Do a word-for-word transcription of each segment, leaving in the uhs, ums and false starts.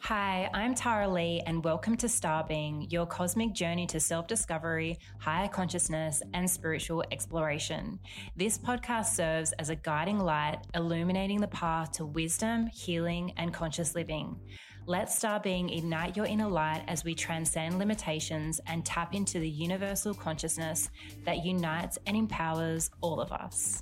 Hi, I'm Tara Lee, and welcome to Star Being, your cosmic journey to self-discovery, higher consciousness, and spiritual exploration. This podcast serves as a guiding light, illuminating the path to wisdom, healing, and conscious living. Let Star Being ignite your inner light as we transcend limitations and tap into the universal consciousness that unites and empowers all of us.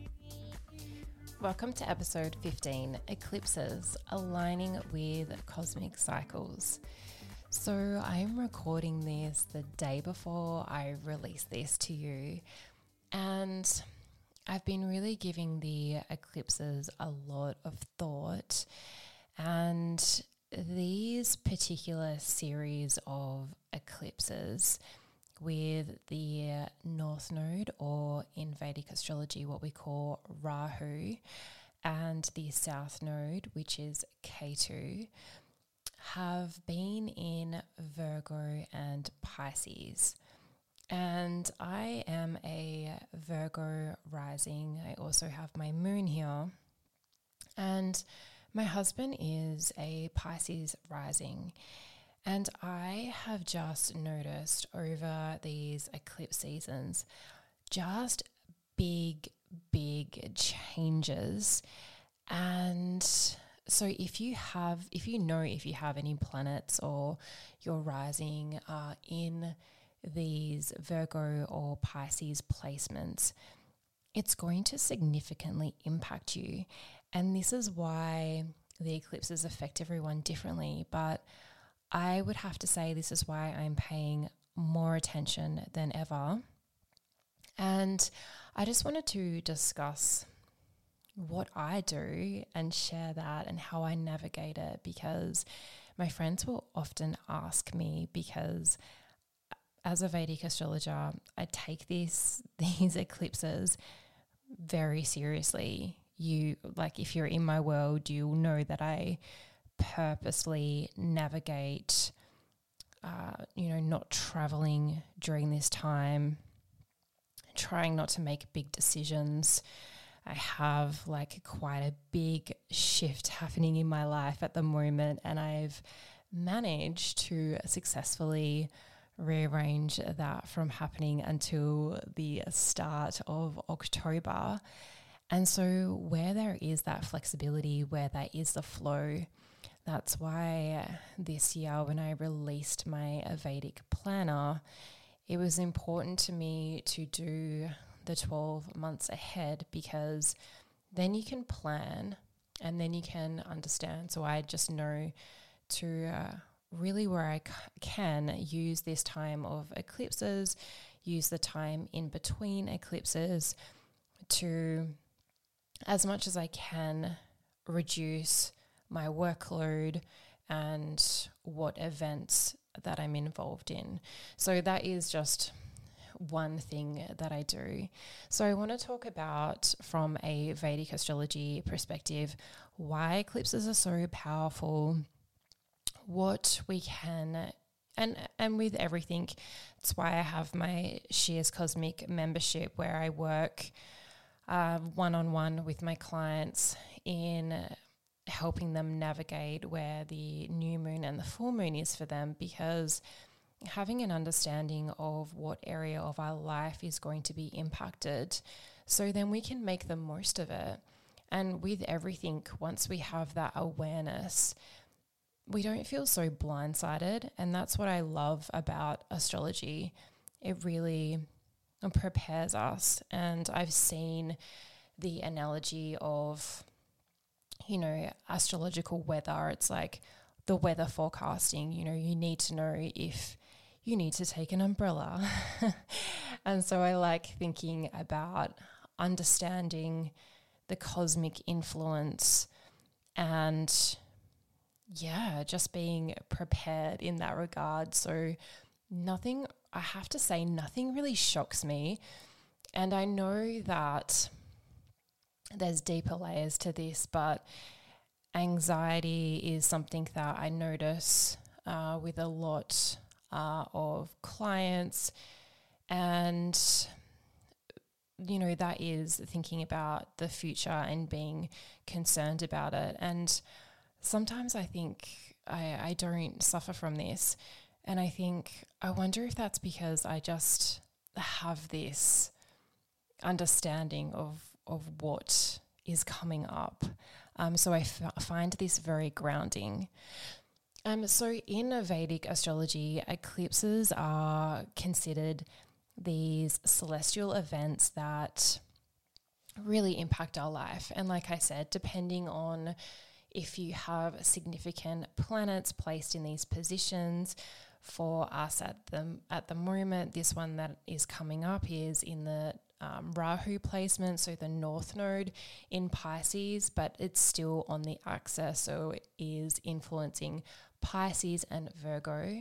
Welcome to episode fifteen, Eclipses, Aligning with Cosmic Cycles. So I'm recording this the day before I release this to you, and I've been really giving the eclipses a lot of thought, and these particular series of eclipses with the North Node, or in Vedic astrology what we call Rahu, and the South Node, which is Ketu, have been in Virgo and Pisces. And I am a Virgo rising. I also have my moon here. And my husband is a Pisces rising. And I have just noticed over these eclipse seasons just big, big changes. And so if you have, if you know if you have any planets or your rising are in these Virgo or Pisces placements, it's going to significantly impact you. And this is why the eclipses affect everyone differently. But I would have to say this is why I'm paying more attention than ever. And I just wanted to discuss what I do and share that and how I navigate it, because my friends will often ask me, because as a Vedic astrologer, I take this, these eclipses very seriously. You, like, if you're in my world, you'll know that I purposely navigate, uh, you know, not traveling during this time, trying not to make big decisions. I have like quite a big shift happening in my life at the moment, and I've managed to successfully rearrange that from happening until the start of October. And so where there is that flexibility, where there is the flow, that's why this year when I released my Vedic planner, it was important to me to do the twelve months ahead, because then you can plan and then you can understand. So I just know to uh, really, where I c- can, use this time of eclipses, use the time in between eclipses to, as much as I can, reduce my workload and what events that I'm involved in. So that is just one thing that I do. So I want to talk about, from a Vedic astrology perspective, why eclipses are so powerful, what we can, and and with everything. It's why I have my Shears Cosmic membership, where I work uh, one-on-one with my clients in helping them navigate where the new moon and the full moon is for them, because having an understanding of what area of our life is going to be impacted, so then we can make the most of it. And with everything, once we have that awareness, we don't feel so blindsided. And that's what I love about astrology. It really prepares us. And I've seen the analogy of, you know, astrological weather. It's like the weather forecasting. You know, you need to know if you need to take an umbrella. And so I like thinking about understanding the cosmic influence and, yeah, just being prepared in that regard. So nothing, I have to say, nothing really shocks me. And I know that there's deeper layers to this, but anxiety is something that I notice uh, with a lot uh, of clients. And, you know, that is thinking about the future and being concerned about it. And sometimes I think I, I don't suffer from this. And I think, I wonder if that's because I just have this understanding of, of what is coming up. Um, so I f- find this very grounding. Um, so in Vedic astrology, eclipses are considered these celestial events that really impact our life. And like I said, depending on if you have significant planets placed in these positions, for us at the, at the moment, this one that is coming up is in the um, Rahu placement, so the North Node in Pisces, but it's still on the axis, so it is influencing Pisces and Virgo.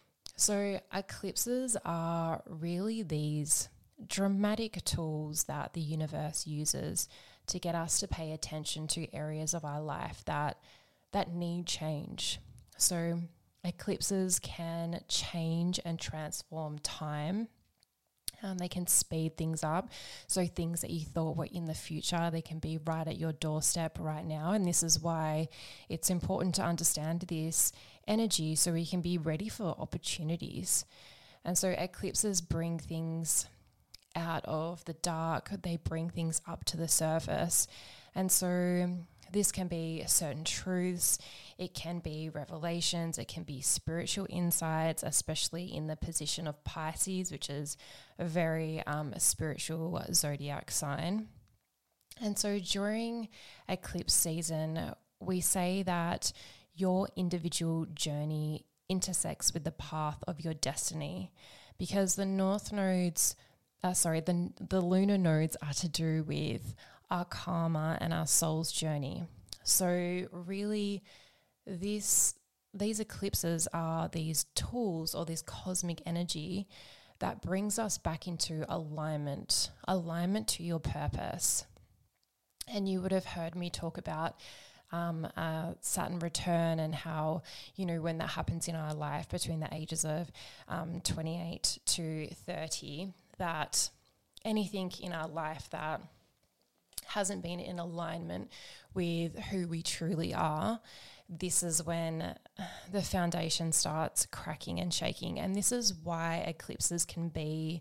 So eclipses are really these dramatic tools that the universe uses to get us to pay attention to areas of our life that that need change. So eclipses can change and transform time. Um, they can speed things up. So things that you thought were in the future, they can be right at your doorstep right now. And this is why it's important to understand this energy so we can be ready for opportunities. And so eclipses bring things out of the dark. They bring things up to the surface. And so this can be certain truths, it can be revelations, it can be spiritual insights, especially in the position of Pisces, which is a very um, spiritual zodiac sign. And so during eclipse season, we say that your individual journey intersects with the path of your destiny, because the north nodes, uh, sorry, the, the lunar nodes are to do with our karma and our soul's journey. So really this these eclipses are these tools or this cosmic energy that brings us back into alignment, alignment to your purpose. And you would have heard me talk about um, uh, Saturn return and how, you know, when that happens in our life between the ages of um, twenty-eight to thirty, that anything in our life that hasn't been in alignment with who we truly are, this is when the foundation starts cracking and shaking. And this is why eclipses can be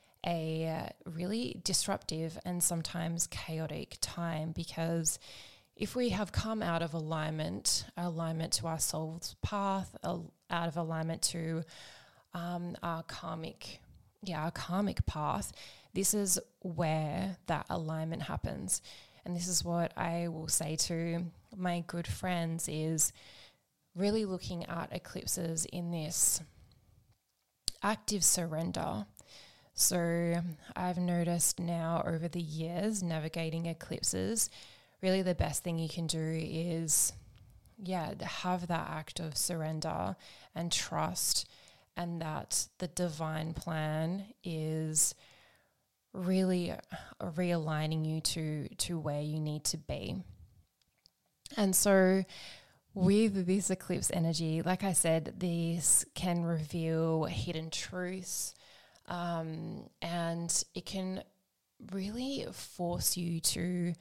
a really disruptive and sometimes chaotic time, because if we have come out of alignment, alignment to our soul's path, out of alignment to um, our karmic, yeah, our karmic path, this is where that alignment happens. And this is what I will say to my good friends, is really looking at eclipses in this active surrender. So I've noticed now over the years navigating eclipses, really the best thing you can do is, yeah, have that act of surrender and trust, and that the divine plan is really realigning you to to where you need to be. And so with this eclipse energy, like I said, this can reveal hidden truths, um, and it can really force you to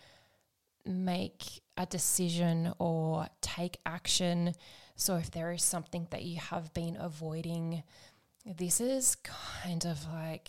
make a decision or take action. So if there is something that you have been avoiding, this is kind of like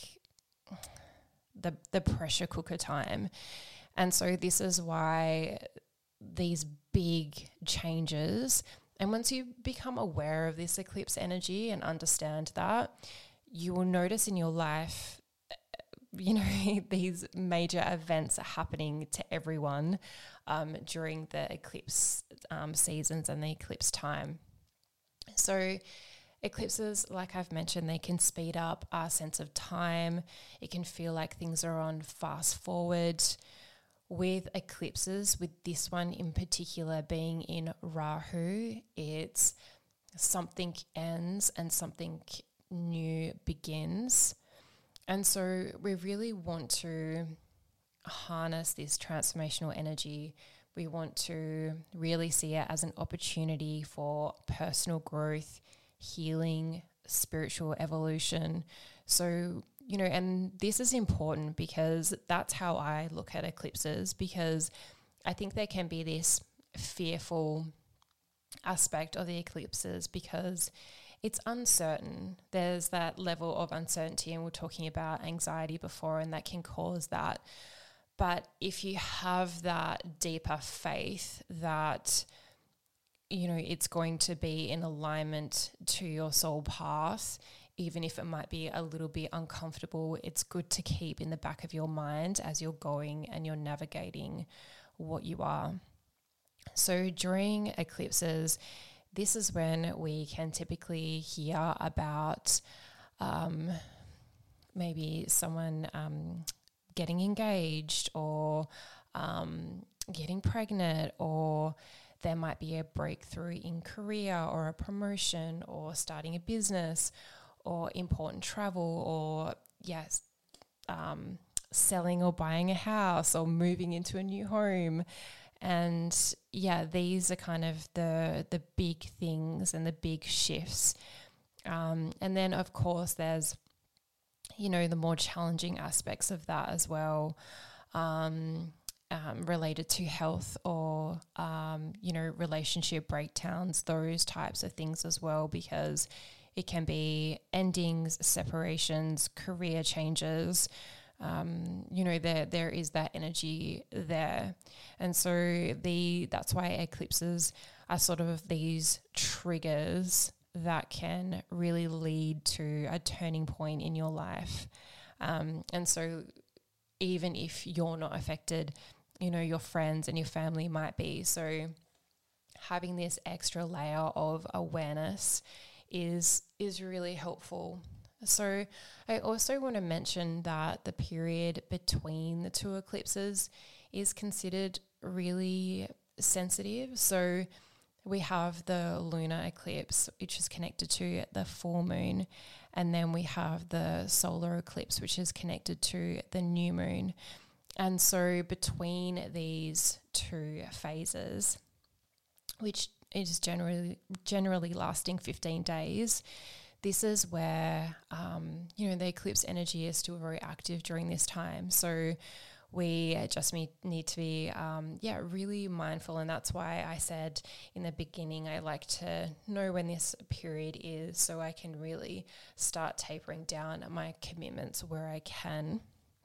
the the pressure cooker time. And so this is why these big changes, and once you become aware of this eclipse energy and understand that, you will notice in your life, you know, these major events are happening to everyone um, during the eclipse um, seasons and the eclipse time. So eclipses, like I've mentioned, they can speed up our sense of time. It can feel like things are on fast forward. With eclipses, with this one in particular being in Rahu, it's something ends and something new begins. And so we really want to harness this transformational energy. We want to really see it as an opportunity for personal growth, healing, spiritual evolution. So, you know, and this is important because that's how I look at eclipses, because I think there can be this fearful aspect of the eclipses because it's uncertain. There's that level of uncertainty, and we we're talking about anxiety before, and that can cause that. But if you have that deeper faith that, you know, it's going to be in alignment to your soul path, even if it might be a little bit uncomfortable, it's good to keep in the back of your mind as you're going and you're navigating what you are. So during eclipses, this is when we can typically hear about um, maybe someone um, getting engaged or um, getting pregnant, or there might be a breakthrough in career or a promotion or starting a business or important travel or, yes, um, selling or buying a house or moving into a new home. And yeah, these are kind of the the big things and the big shifts. Um, and then, of course, there's, you know, the more challenging aspects of that as well, um, um, related to health or, um, you know, relationship breakdowns, those types of things as well, because it can be endings, separations, career changes. Um, you know, there there is that energy there. And so the that's why eclipses are sort of these triggers that can really lead to a turning point in your life. Um, and so even if you're not affected, you know, your friends and your family might be. So having this extra layer of awareness is is really helpful. So I also want to mention that the period between the two eclipses is considered really sensitive. So we have the lunar eclipse, which is connected to the full moon, and then we have the solar eclipse, which is connected to the new moon. And so between these two phases, which is generally generally lasting fifteen days, this is where, um, you know, the eclipse energy is still very active during this time. So we just need, need to be, um, yeah, really mindful. And that's why I said in the beginning, I like to know when this period is so I can really start tapering down my commitments where I can.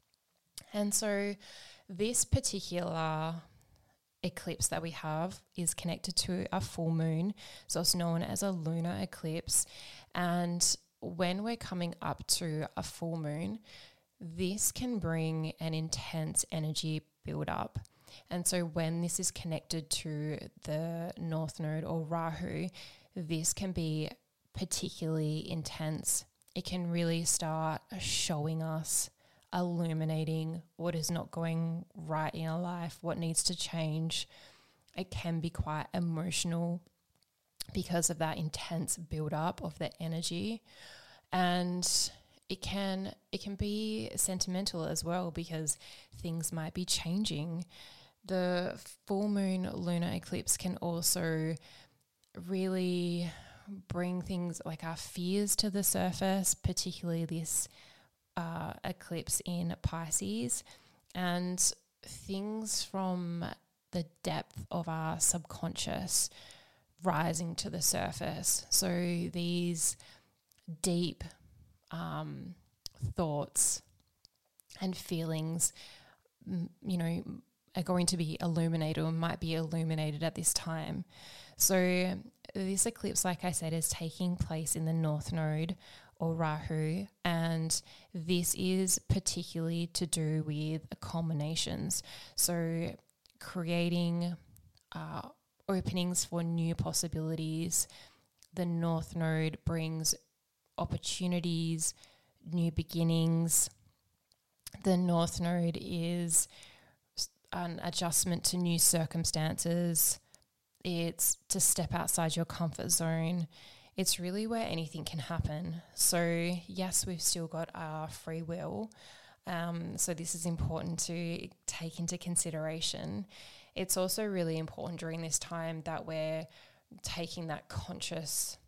And so this particular eclipse that we have is connected to a full moon. So it's known as a lunar eclipse. And when we're coming up to a full moon, this can bring an intense energy build up. And so when this is connected to the North Node or Rahu, this can be particularly intense. It can really start showing us, illuminating what is not going right in our life, what needs to change. It can be quite emotional because of that intense build-up of the energy. And it can it can be sentimental as well because things might be changing. The full moon lunar eclipse can also really bring things like our fears to the surface, particularly this uh, eclipse in Pisces, and things from the depth of our subconscious rising to the surface. So these deep um, thoughts and feelings, you know, are going to be illuminated or might be illuminated at this time. So this eclipse, like I said, is taking place in the North Node or Rahu, and this is particularly to do with culminations. So creating uh, openings for new possibilities. The North Node brings opportunities, new beginnings. The North Node is an adjustment to new circumstances. It's to step outside your comfort zone. It's really where anything can happen. So yes, we've still got our free will. Um, so this is important to take into consideration. It's also really important during this time that we're taking that conscious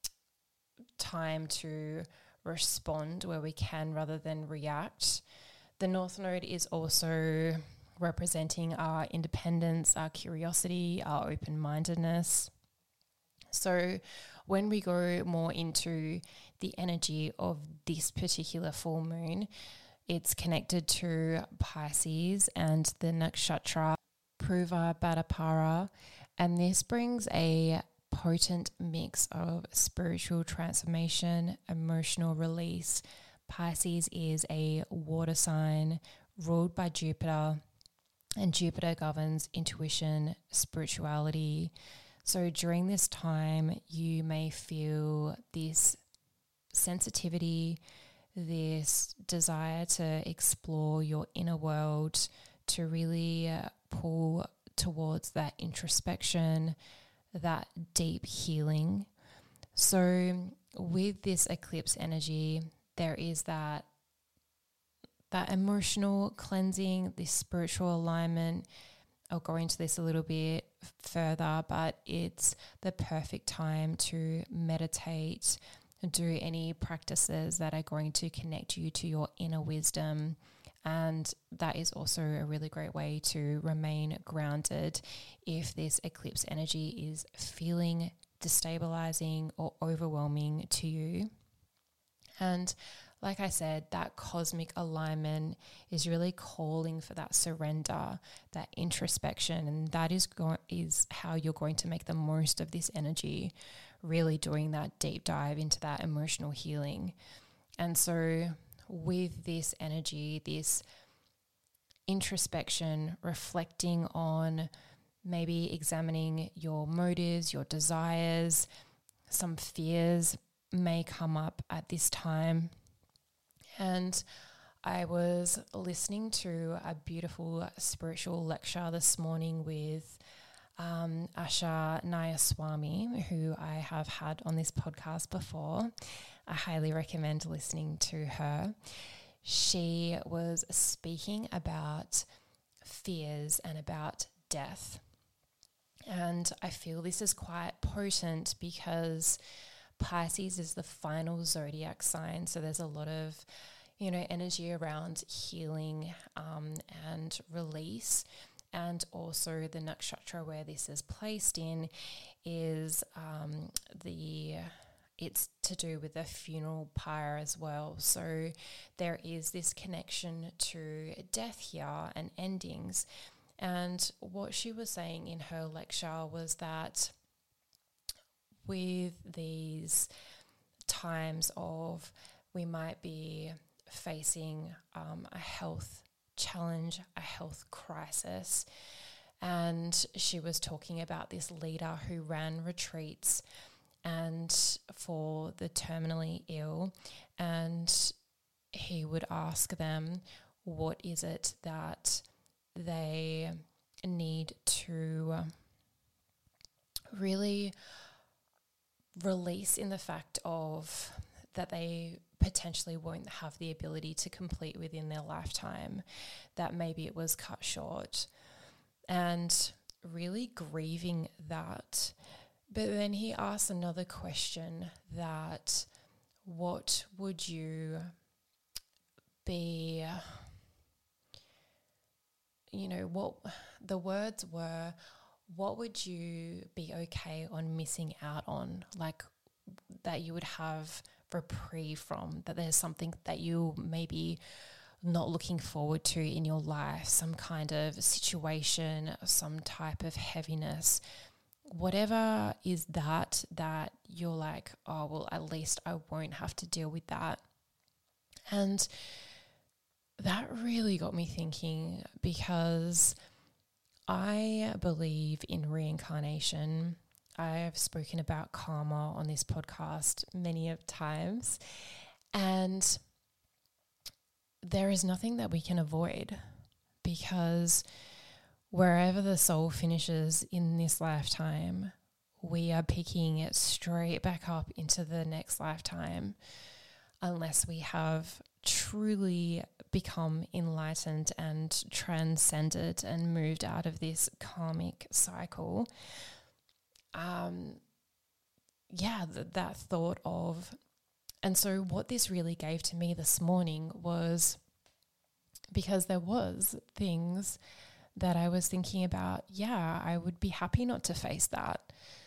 time to respond where we can rather than react. The North Node is also representing our independence, our curiosity, our open-mindedness. So when we go more into the energy of this particular full moon, it's connected to Pisces and the nakshatra Purva Bhaddapara, and this brings a potent mix of spiritual transformation, emotional release. Pisces is a water sign ruled by Jupiter, and Jupiter governs intuition, spirituality. So during this time, you may feel this sensitivity, this desire to explore your inner world, to really uh, pull towards that introspection, that deep healing. So with this eclipse energy, there is that that emotional cleansing, this spiritual alignment. I'll go into this a little bit further, but it's the perfect time to meditate, do any practices that are going to connect you to your inner wisdom. And that is also a really great way to remain grounded if this eclipse energy is feeling destabilizing or overwhelming to you. And like I said, that cosmic alignment is really calling for that surrender, that introspection, and that is go- is how you're going to make the most of this energy, really doing that deep dive into that emotional healing. And so with this energy, this introspection, reflecting on maybe examining your motives, your desires, some fears may come up at this time. And I was listening to a beautiful spiritual lecture this morning with um, Asha Nayaswami, who I have had on this podcast before. I highly recommend listening to her. She was speaking about fears and about death. And I feel this is quite potent because Pisces is the final zodiac sign. So there's a lot of, you know, energy around healing um, and release. And also the nakshatra where this is placed in is um, the, it's to do with the funeral pyre as well. So there is this connection to death here and endings. And what she was saying in her lecture was that with these times of we might be facing um, a health challenge, a health crisis. And she was talking about this leader who ran retreats and for the terminally ill, and he would ask them, what is it that they need to really release in the fact of that they potentially won't have the ability to complete within their lifetime, that maybe it was cut short, and really grieving that. But then he asked another question, that what would you be, you know, what the words were, what would you be okay on missing out on, like that you would have reprieve from, that there's something that you maybe not looking forward to in your life, some kind of situation, some type of heaviness, whatever is that, that you're like, oh, well, at least I won't have to deal with that. And that really got me thinking, because I believe in reincarnation. I've spoken about karma on this podcast many of times, and there is nothing that we can avoid, because wherever the soul finishes in this lifetime, we are picking it straight back up into the next lifetime, unless we have truly become enlightened and transcended and moved out of this karmic cycle. Um, yeah, th- that thought of, and so what this really gave to me this morning was, because there was things that I was thinking about, yeah, I would be happy not to face that.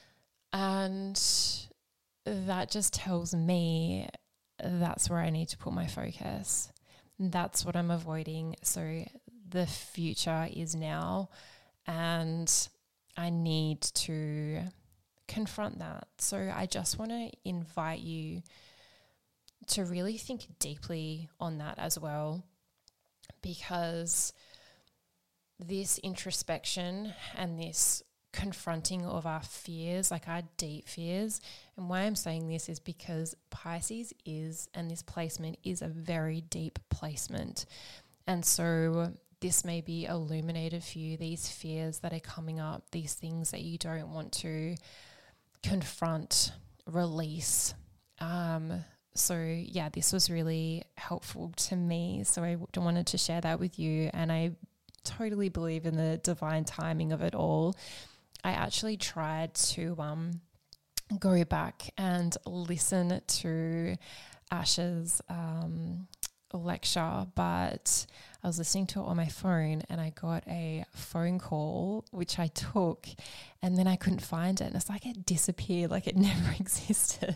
And that just tells me that's where I need to put my focus. That's what I'm avoiding. So the future is now, and I need to confront that. So I just want to invite you to really think deeply on that as well, because this introspection and this confronting of our fears, like our deep fears, and why I'm saying this is because Pisces is, and this placement is a very deep placement. And so this may be illuminated for you, these fears that are coming up, these things that you don't want to confront, release. Um, so yeah, this was really helpful to me. So I wanted to share that with you. And I totally believe in the divine timing of it all. I actually tried to um, go back and listen to Ash's um, lecture, but I was listening to it on my phone and I got a phone call, which I took, and then I couldn't find it. And it's like it disappeared, like it never existed.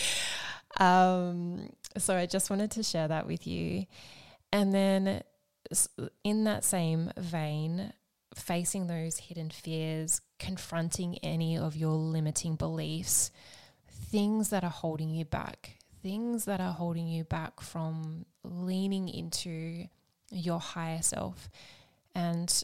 um, so I just wanted to share that with you. And then in that same vein, facing those hidden fears, confronting any of your limiting beliefs, things that are holding you back, things that are holding you back from leaning into your higher self. And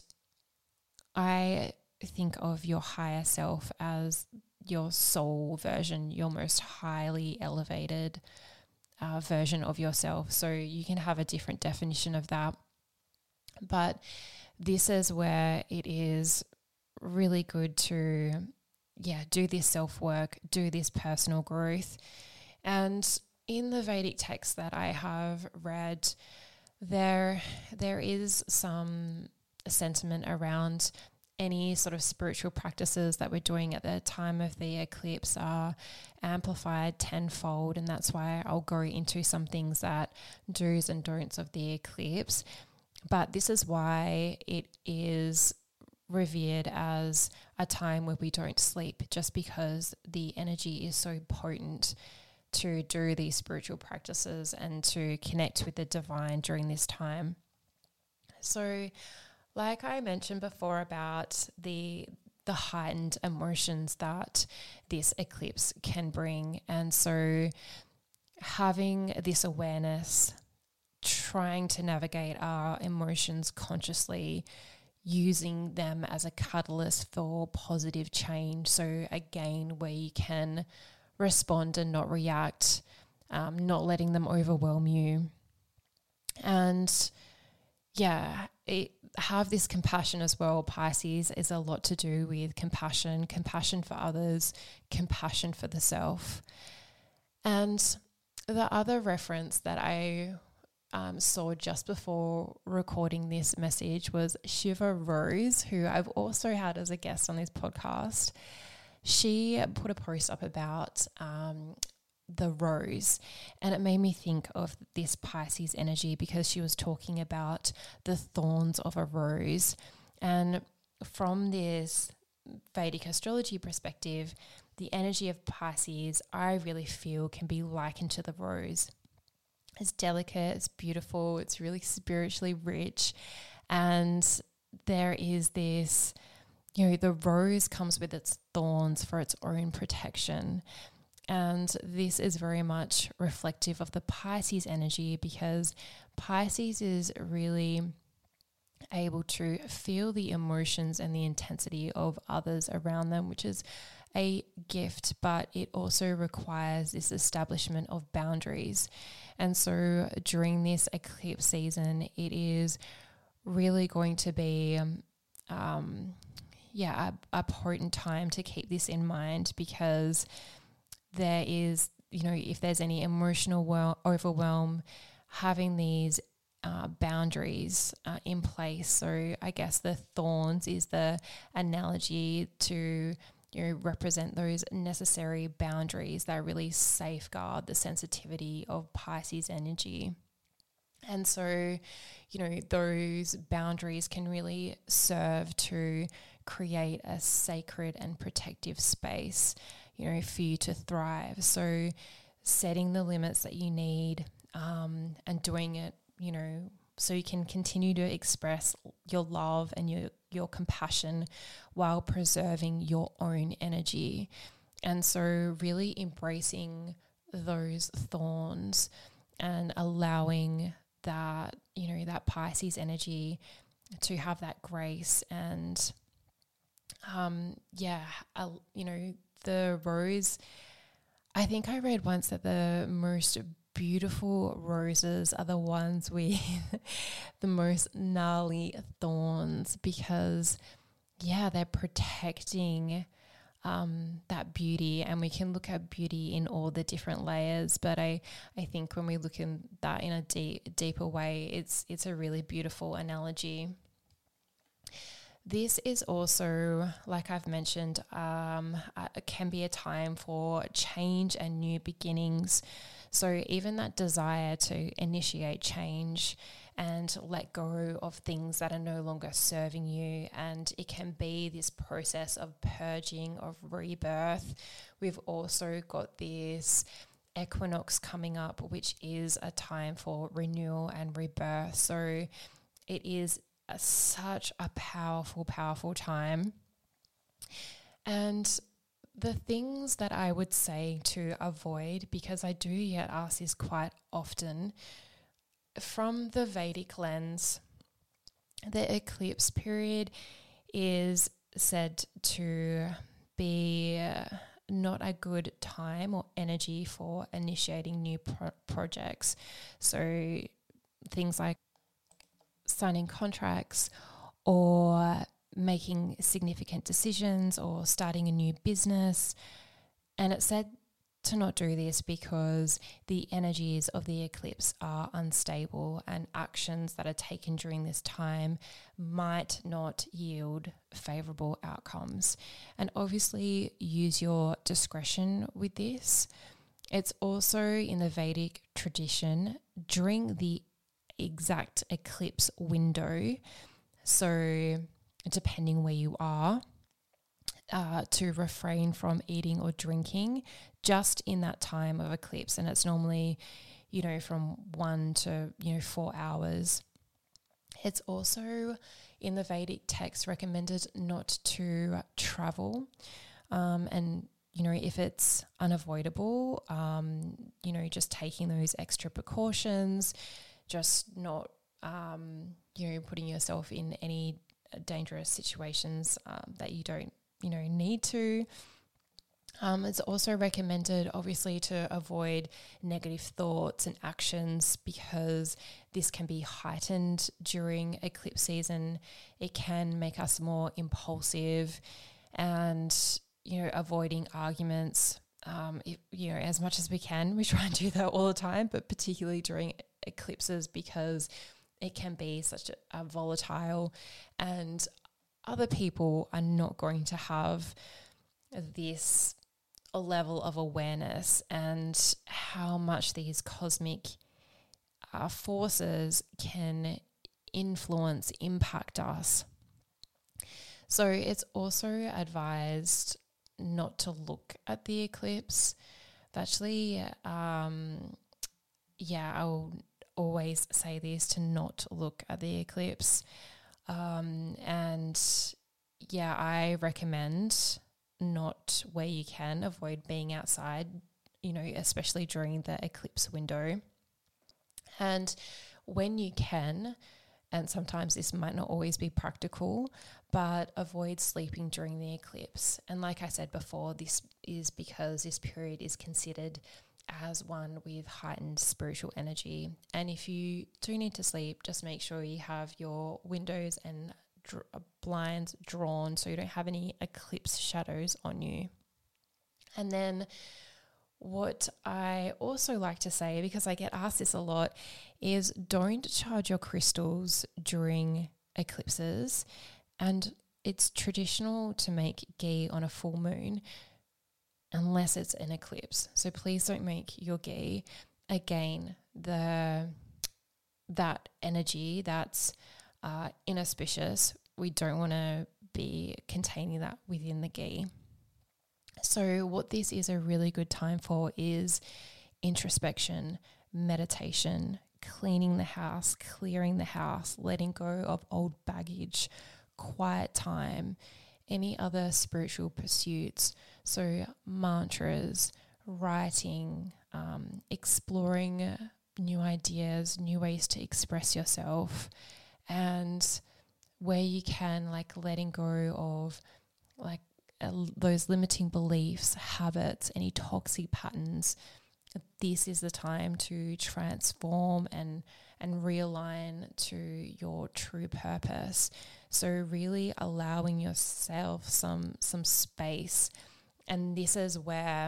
I think of your higher self as your soul version, your most highly elevated uh, version of yourself. So you can have a different definition of that. But this is where it is really good to, yeah, do this self-work, do this personal growth. And in the Vedic text that I have read, there there is some sentiment around any sort of spiritual practices that we're doing at the time of the eclipse are amplified tenfold. And that's why I'll go into some things that do's and don'ts of the eclipse. But this is why it is revered as a time where we don't sleep, just because the energy is so potent to do these spiritual practices and to connect with the divine during this time. So like I mentioned before about the the heightened emotions that this eclipse can bring, and so having this awareness, trying to navigate our emotions consciously, using them as a catalyst for positive change. So again, where you can respond and not react, um, not letting them overwhelm you. And yeah, it, have this compassion as well. Pisces is a lot to do with compassion, compassion for others, compassion for the self. And the other reference that I Um, saw just before recording this message was Shiva Rose, who I've also had as a guest on this podcast. She put a post up about um, the rose, and it made me think of this Pisces energy because she was talking about the thorns of a rose. And from this Vedic astrology perspective, the energy of Pisces, I really feel, can be likened to the rose. It's delicate, it's beautiful, it's really spiritually rich. And there is this, you know, the rose comes with its thorns for its own protection. And this is very much reflective of the Pisces energy, because Pisces is really able to feel the emotions and the intensity of others around them, which is a gift, but it also requires this establishment of boundaries. And so during this eclipse season, it is really going to be, um, yeah, a, a potent time to keep this in mind, because there is, you know, if there's any emotional wel- overwhelm, having these uh, boundaries uh, in place. So I guess the thorns is the analogy to, you know, represent those necessary boundaries that really safeguard the sensitivity of Pisces energy. And so, you know, those boundaries can really serve to create a sacred and protective space. you know, for you to thrive. So setting the limits that you need um, and doing it, you know, so you can continue to express your love and your, your compassion while preserving your own energy. And so really embracing those thorns and allowing that, you know, that Pisces energy to have that grace and, um, yeah, uh, you know, the rose, I think I read once that the most beautiful roses are the ones with the most gnarly thorns because, yeah, they're protecting um, that beauty, and we can look at beauty in all the different layers. But I, I think when we look in that in a deep, deeper way, it's it's a really beautiful analogy. This is also, like I've mentioned, um, uh, it can be a time for change and new beginnings. So even that desire to initiate change and let go of things that are no longer serving you. And it can be this process of purging, of rebirth. We've also got this equinox coming up, which is a time for renewal and rebirth. So it is a, such a powerful, powerful time. And the things that I would say to avoid, because I do get asked this quite often, from the Vedic lens, the eclipse period is said to be not a good time or energy for initiating new pro- projects. So things like signing contracts or making significant decisions or starting a new business. And it said to not do this because the energies of the eclipse are unstable, and actions that are taken during this time might not yield favorable outcomes. And obviously use your discretion with this. It's also in the Vedic tradition during the exact eclipse window. So depending where you are, uh, to refrain from eating or drinking just in that time of eclipse. And it's normally, you know, from one to, you know, four hours. It's also in the Vedic text recommended not to travel. Um, and, you know, if it's unavoidable, um, you know, just taking those extra precautions, just not, um, you know, putting yourself in any dangerous situations um, that you don't, you know, need to. Um, it's also recommended, obviously, to avoid negative thoughts and actions because this can be heightened during eclipse season. It can make us more impulsive and, you know, avoiding arguments. Um, if, you know, as much as we can, we try and do that all the time, but particularly during eclipses because it can be such a, a volatile, and other people are not going to have this a level of awareness and how much these cosmic uh, forces can influence, impact us. So it's also advised not to look at the eclipse. Actually, um, yeah, I will always say this, to not look at the eclipse. Um, and yeah, I recommend not, where you can, avoid being outside, you know, especially during the eclipse window. And when you can, and sometimes this might not always be practical, but avoid sleeping during the eclipse. And like I said before, this is because this period is considered as one with heightened spiritual energy. And if you do need to sleep, just make sure you have your windows and dr- blinds drawn so you don't have any eclipse shadows on you. And then what I also like to say, because I get asked this a lot, is don't charge your crystals during eclipses. And it's traditional to make ghee on a full moon unless it's an eclipse. So please don't make your ghee. Again, the that energy that's uh, inauspicious, we don't want to be containing that within the ghee. So what this is a really good time for is introspection, meditation, cleaning the house, clearing the house, letting go of old baggage, quiet time, any other spiritual pursuits. So mantras, writing, um, exploring new ideas, new ways to express yourself, and where you can, like letting go of like uh, those limiting beliefs, habits, any toxic patterns. This is the time to transform and and realign to your true purpose. So really allowing yourself some some space. And this is where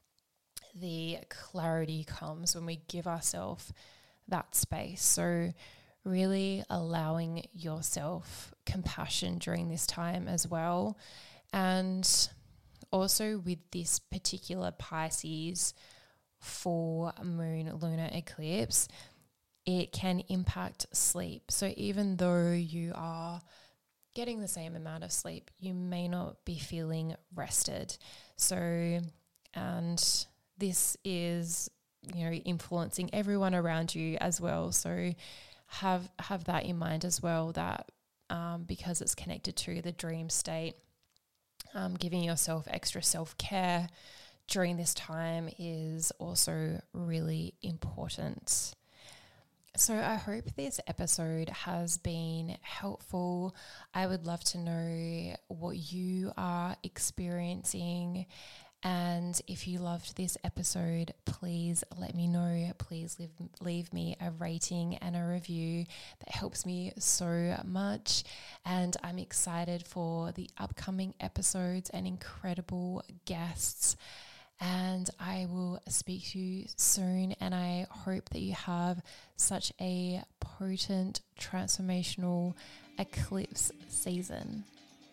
the clarity comes, when we give ourselves that space. So really allowing yourself compassion during this time as well. And also with this particular Pisces full moon lunar eclipse, it can impact sleep. So even though you are getting the same amount of sleep, you may not be feeling rested. So, and this is, you know, influencing everyone around you as well. So have have that in mind as well, that um, because it's connected to the dream state, um, giving yourself extra self-care during this time is also really important. So I hope this episode has been helpful. I would love to know what you are experiencing. And if you loved this episode, please let me know. Please leave, leave me a rating and a review. That helps me so much. And I'm excited for the upcoming episodes and incredible guests. And I will speak to you soon. And I hope that you have such a potent, transformational eclipse season.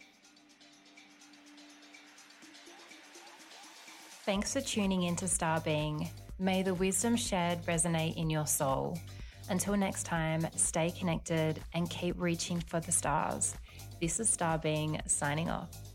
Thanks for tuning in to Star Being. May the wisdom shared resonate in your soul. Until next time, stay connected and keep reaching for the stars. This is Star Being signing off.